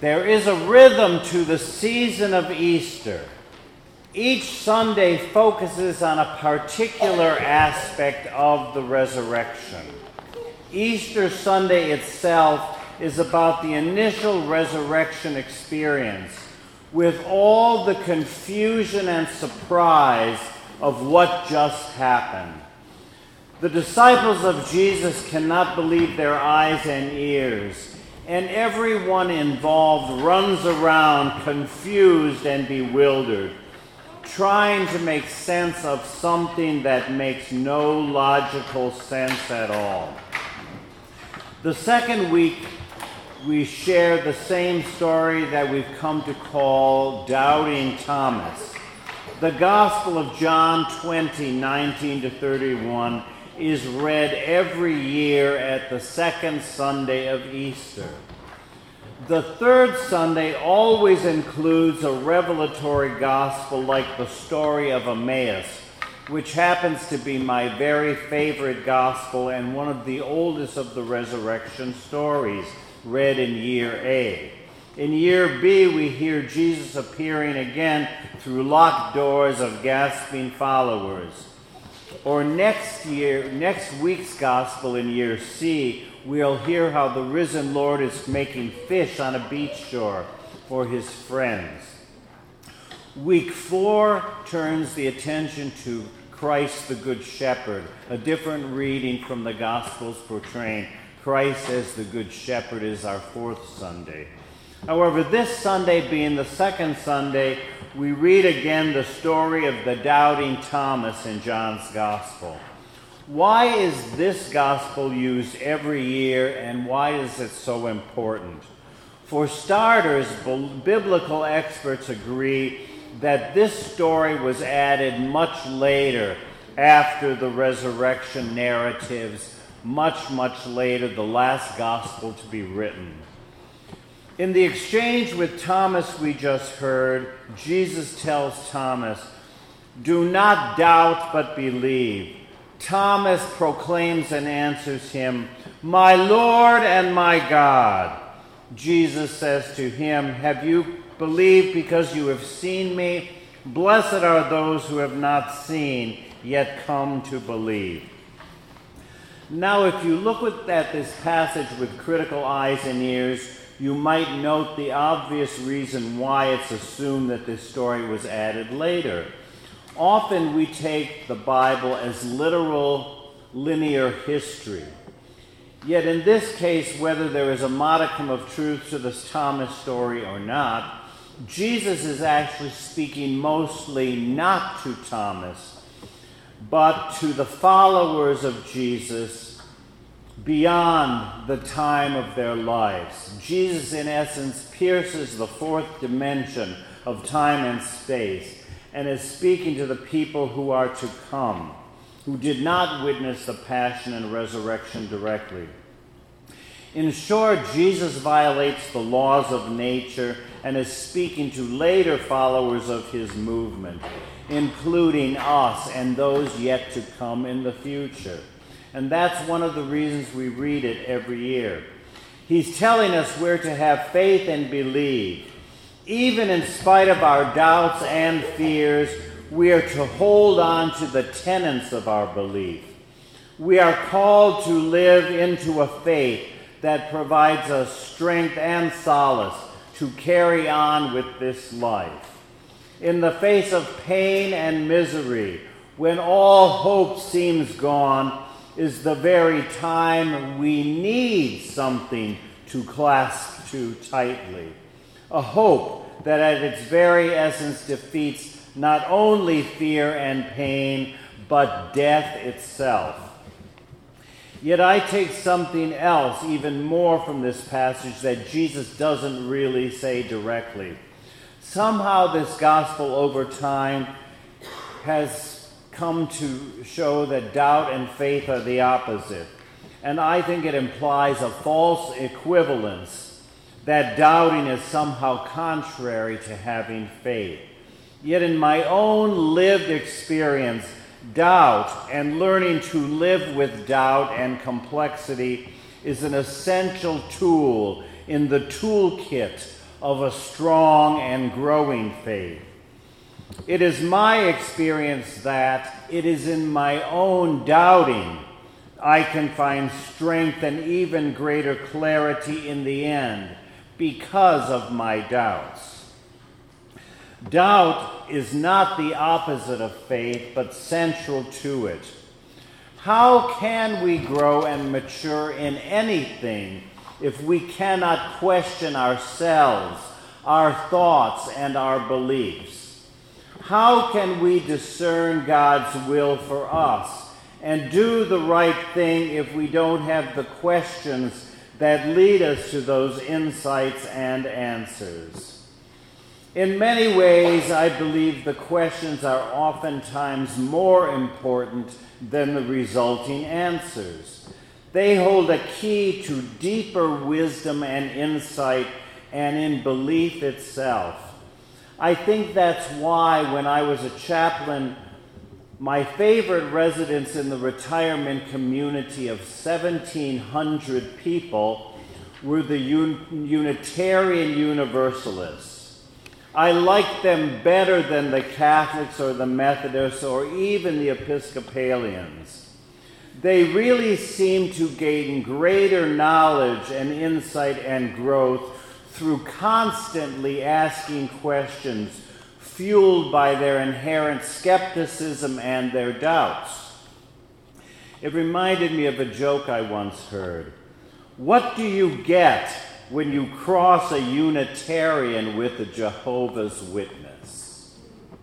There is a rhythm to the season of Easter. Each Sunday focuses on a particular aspect of the resurrection. Easter Sunday itself is about the initial resurrection experience, with all the confusion and surprise of what just happened. The disciples of Jesus cannot believe their eyes and ears, and everyone involved runs around confused and bewildered, trying to make sense of something that makes no logical sense at all. The second week, we share the same story that we've come to call Doubting Thomas. The Gospel of John 20, 19 to 31 is read every year at the second Sunday of Easter. The third Sunday always includes a revelatory gospel like the story of Emmaus, which happens to be my very favorite gospel and one of the oldest of the resurrection stories, read in year A. In year B, we hear Jesus appearing again through locked doors of gasping followers. Or next week's gospel in year C, we'll hear how the risen Lord is making fish on a beach shore for his friends. Week 4 turns the attention to Christ the Good Shepherd, a different reading from the Gospels portraying Christ as the Good Shepherd is our fourth Sunday. However, this Sunday being the second Sunday, we read again the story of the doubting Thomas in John's Gospel. Why is this Gospel used every year, and why is it so important? For starters, biblical experts agree that this story was added much later, after the resurrection narratives, much later, the last gospel to be written. In the exchange with Thomas we just heard, Jesus tells Thomas, "Do not doubt, but believe." Thomas proclaims and answers him, "My Lord and my God." Jesus says to him, "Have you believed because you have seen me? Blessed are those who have not seen, yet come to believe." Now, if you look at this passage with critical eyes and ears, you might note the obvious reason why it's assumed that this story was added later. Often we take the Bible as literal, linear history. Yet in this case, whether there is a modicum of truth to this Thomas story or not, Jesus is actually speaking mostly not to Thomas, but to the followers of Jesus beyond the time of their lives. Jesus, in essence, pierces the fourth dimension of time and space and is speaking to the people who are to come, who did not witness the passion and resurrection directly. In short, Jesus violates the laws of nature and is speaking to later followers of his movement, including us and those yet to come in the future. And that's one of the reasons we read it every year. He's telling us we're to have faith and believe. Even in spite of our doubts and fears, we are to hold on to the tenets of our belief. We are called to live into a faith that provides us strength and solace to carry on with this life. In the face of pain and misery, when all hope seems gone, is the very time we need something to clasp to tightly. A hope that at its very essence defeats not only fear and pain, but death itself. Yet I take something else even more from this passage that Jesus doesn't really say directly. Somehow this gospel over time has come to show that doubt and faith are the opposite. And I think it implies a false equivalence, that doubting is somehow contrary to having faith. Yet in my own lived experience, doubt and learning to live with doubt and complexity is an essential tool in the toolkit of a strong and growing faith. It is my experience that it is in my own doubting I can find strength and even greater clarity in the end because of my doubts. Doubt is not the opposite of faith, but central to it. How can we grow and mature in anything if we cannot question ourselves, our thoughts, and our beliefs? How can we discern God's will for us and do the right thing if we don't have the questions that lead us to those insights and answers? In many ways, I believe the questions are oftentimes more important than the resulting answers. They hold a key to deeper wisdom and insight and in belief itself. I think that's why when I was a chaplain, my favorite residence in the retirement community of 1,700 people were the Unitarian Universalists. I liked them better than the Catholics or the Methodists or even the Episcopalians. They really seemed to gain greater knowledge and insight and growth through constantly asking questions fueled by their inherent skepticism and their doubts. It reminded me of a joke I once heard. What do you get when you cross a Unitarian with a Jehovah's Witness?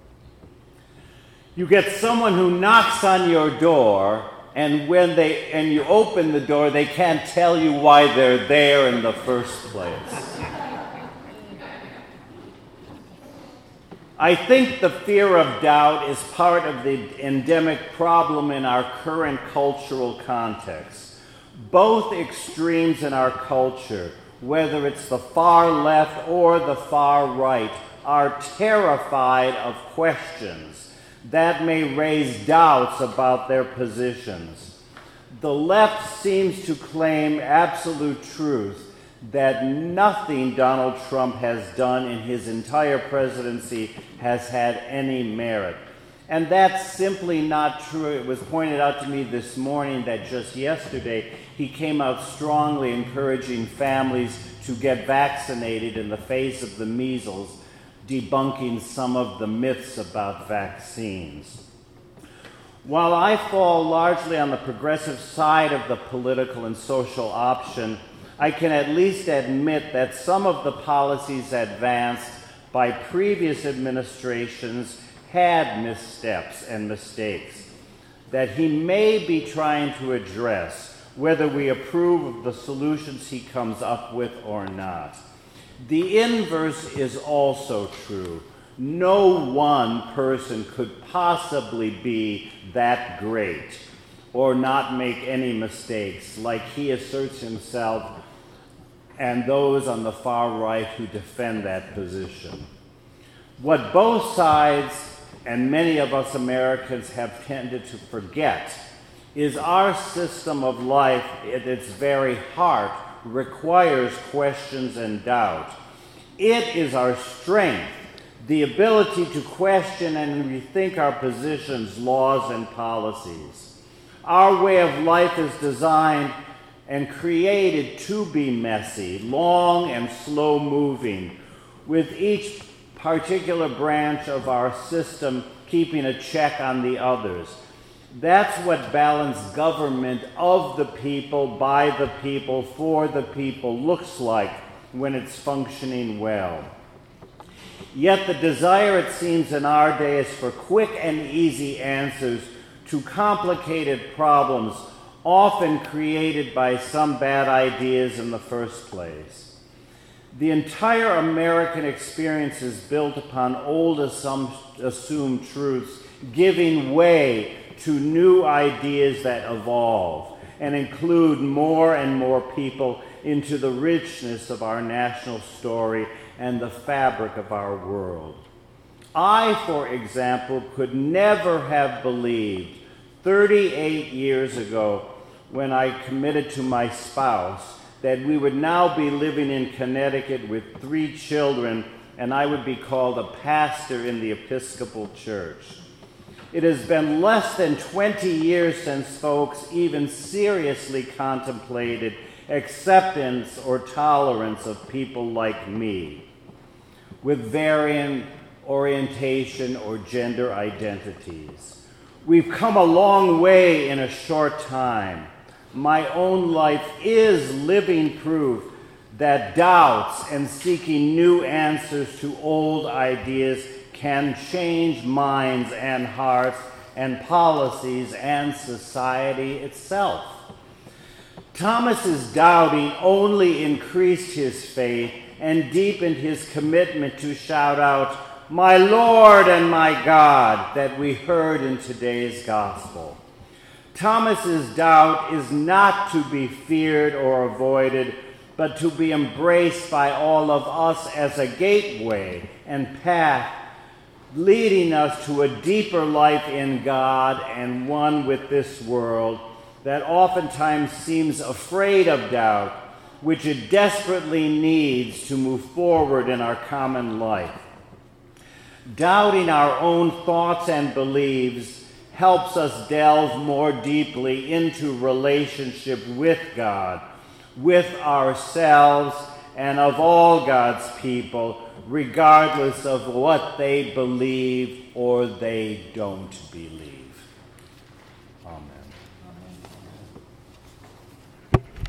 You get someone who knocks on your door, and when you open the door, they can't tell you why they're there in the first place. I think the fear of doubt is part of the endemic problem in our current cultural context. Both extremes in our culture, whether it's the far left or the far right, are terrified of questions that may raise doubts about their positions. The left seems to claim absolute truth that nothing Donald Trump has done in his entire presidency has had any merit. And that's simply not true. It was pointed out to me this morning that just yesterday he came out strongly encouraging families to get vaccinated in the face of the measles, debunking some of the myths about vaccines. While I fall largely on the progressive side of the political and social option, I can at least admit that some of the policies advanced by previous administrations had missteps and mistakes that he may be trying to address, whether we approve of the solutions he comes up with or not. The inverse is also true. No one person could possibly be that great or not make any mistakes, like he asserts himself and those on the far right who defend that position. What both sides and many of us Americans have tended to forget is our system of life at its very heart requires questions and doubt. It is our strength, the ability to question and rethink our positions, laws, and policies. Our way of life is designed and created to be messy, long and slow-moving, with each particular branch of our system keeping a check on the others. That's what balanced government of the people, by the people, for the people looks like when it's functioning well. Yet the desire, it seems, in our day is for quick and easy answers to complicated problems, often created by some bad ideas in the first place. The entire American experience is built upon old assumed truths, giving way to new ideas that evolve and include more and more people into the richness of our national story and the fabric of our world. I, for example, could never have believed 38 years ago when I committed to my spouse that we would now be living in Connecticut with 3 children, and I would be called a pastor in the Episcopal Church. It has been less than 20 years since folks even seriously contemplated acceptance or tolerance of people like me, with varying orientation or gender identities. We've come a long way in a short time. My own life is living proof that doubts and seeking new answers to old ideas can change minds and hearts and policies and society itself. Thomas's doubting only increased his faith and deepened his commitment to shout out, "My Lord and my God," that we heard in today's gospel. Thomas's doubt is not to be feared or avoided, but to be embraced by all of us as a gateway and path leading us to a deeper life in God and one with this world that oftentimes seems afraid of doubt, which it desperately needs to move forward in our common life. Doubting our own thoughts and beliefs helps us delve more deeply into relationship with God, with ourselves, and of all God's people, regardless of what they believe or they don't believe.